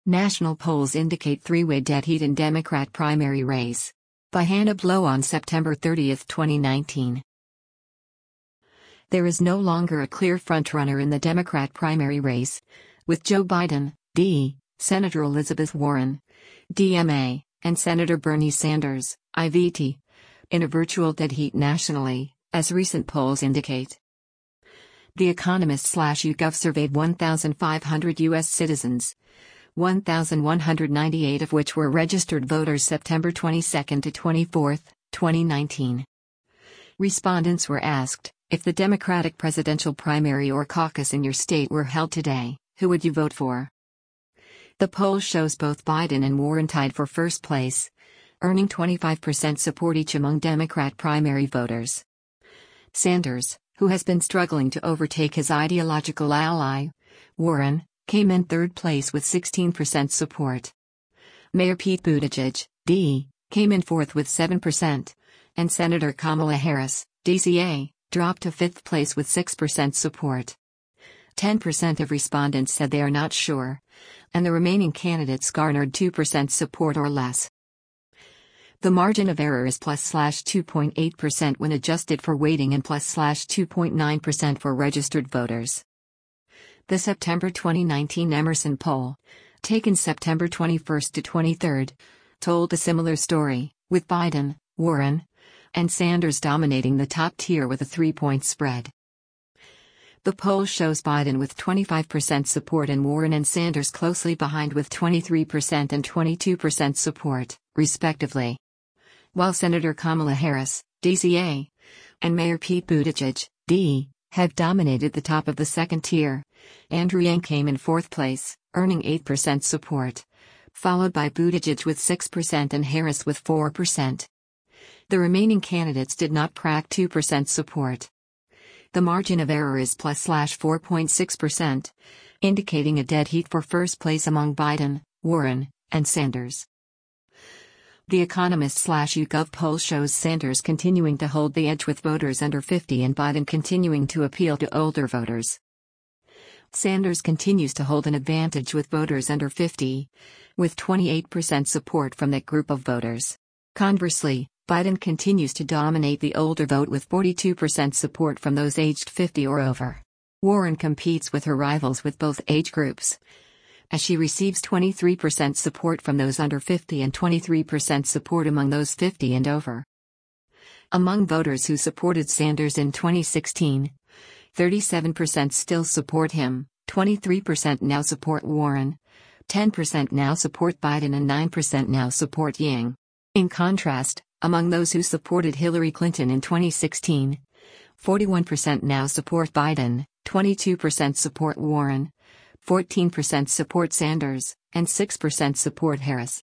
National polls indicate three-way dead heat in Democrat primary race. By Hannah Blow on September 30, 2019. There is no longer a clear frontrunner in the Democrat primary race, with Joe Biden, D., Senator Elizabeth Warren, DMA, and Senator Bernie Sanders, IVT, in a virtual dead heat nationally, as recent polls indicate. The Economist/YouGov surveyed 1,500 U.S. citizens, 1,198 of which were registered voters September 22 to 24, 2019. Respondents were asked, if the Democratic presidential primary or caucus in your state were held today, who would you vote for? The poll shows both Biden and Warren tied for first place, earning 25% support each among Democrat primary voters. Sanders, who has been struggling to overtake his ideological ally, Warren, came in third place with 16% support. Mayor Pete Buttigieg, D., came in fourth with 7%, and Senator Kamala Harris, DCA, dropped to fifth place with 6% support. 10% of respondents said they are not sure, and the remaining candidates garnered 2% support or less. The margin of error is +2.8% when adjusted for weighting and +2.9% for registered voters. The September 2019 Emerson poll, taken September 21 to 23, told a similar story, with Biden, Warren, and Sanders dominating the top tier with a 3-point spread. The poll shows Biden with 25% support and Warren and Sanders closely behind with 23% and 22% support, respectively. While Senator Kamala Harris, DCA, and Mayor Pete Buttigieg, D., have dominated the top of the second tier, Andrew Yang came in fourth place, earning 8% support, followed by Buttigieg with 6% and Harris with 4%. The remaining candidates did not crack 2% support. The margin of error is +4.6%, indicating a dead heat for first place among Biden, Warren, and Sanders. The Economist/YouGov poll shows Sanders continuing to hold the edge with voters under 50 and Biden continuing to appeal to older voters. Sanders continues to hold an advantage with voters under 50, with 28% support from that group of voters. Conversely, Biden continues to dominate the older vote with 42% support from those aged 50 or over. Warren competes with her rivals with both age groups, as she receives 23% support from those under 50 and 23% support among those 50 and over. Among voters who supported Sanders in 2016, 37% still support him, 23% now support Warren, 10% now support Biden and 9% now support Yang. In contrast, among those who supported Hillary Clinton in 2016, 41% now support Biden, 22% support Warren, 14% support Sanders, and 6% support Harris.